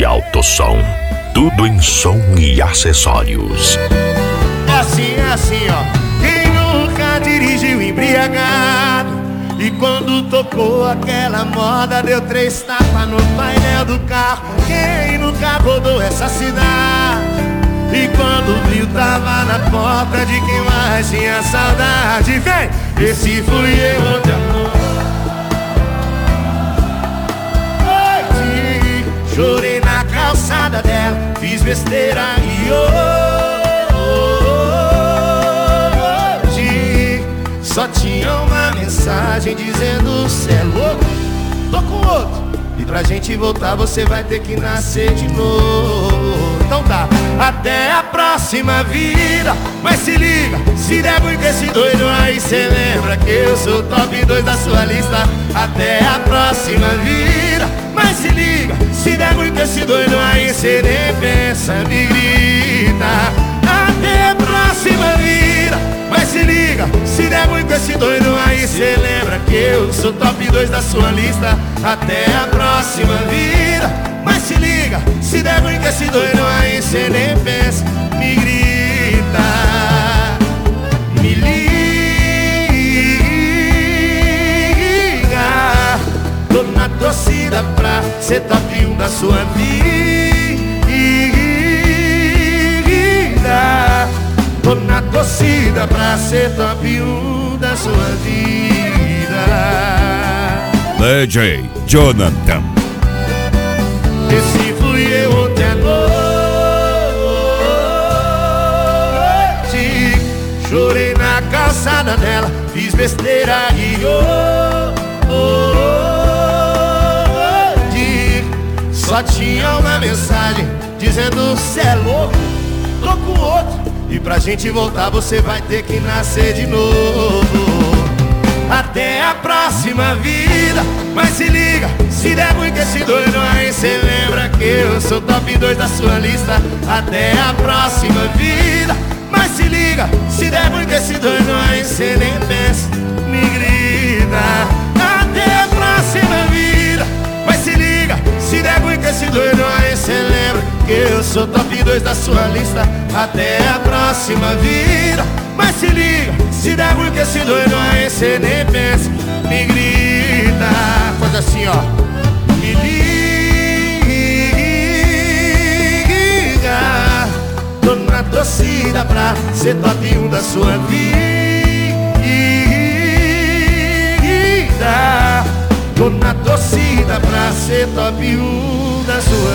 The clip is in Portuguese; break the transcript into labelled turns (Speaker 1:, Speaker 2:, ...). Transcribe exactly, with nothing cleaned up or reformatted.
Speaker 1: e alto som. Tudo em som e acessórios.
Speaker 2: É assim, é assim, ó. Quem nunca dirigiu embriagado e quando tocou aquela moda deu três tapas no painel do carro? Quem nunca rodou essa cidade e quando viu tava na porta de quem mais tinha saudade? Vem! Esse fui eu ontem à noite. Chorei na calçada dela, fiz besteira e hoje só tinha uma mensagem dizendo: cê é louco, tô com outro, e pra gente voltar você vai ter que nascer de novo. Então tá, até a próxima vida. Mas se liga, se der ruim com esse doido aí, cê lembra que eu sou o top dois da sua lista. Até a próxima vida. Mas se liga, se der ruim com esse doido aí, cê nem pensa, me grita. Até a próxima vida. Mas se liga, se der ruim com esse doido aí, cê lembra que eu sou top dois da sua lista. Até a próxima vida. Mas se liga, se der ruim com esse doido aí, cê nem pensa, me grita. Me liga, tô na torcida pra ser top um da sua vida. Tô na torcida pra ser top um da sua vida.
Speaker 3: D J Jonathan.
Speaker 2: Esse fui eu ontem à noite. Chorei na calçada dela, fiz besteira e hoje só tinha uma mensagem dizendo: cê é louco, tô com outro, e pra gente voltar você vai ter que nascer de novo. Até a próxima vida. Mas se liga, se der ruim com esse doido aí, cê lembra que eu sou top dois da sua lista. Até a próxima vida. Mas se liga, se der ruim com esse doido aí, cê nem pensa, me grita. Até a próxima vida. Mas se liga, se der ruim com esse doido aí, cê lembra que eu sou top dois da sua lista. Até a próxima vida. Mas se liga, se der ruim com esse doido aí, cê nem pensa, me grita. Faz assim, ó. Me liga, tô na torcida pra ser top um da sua vida. Tô na torcida pra ser top um da sua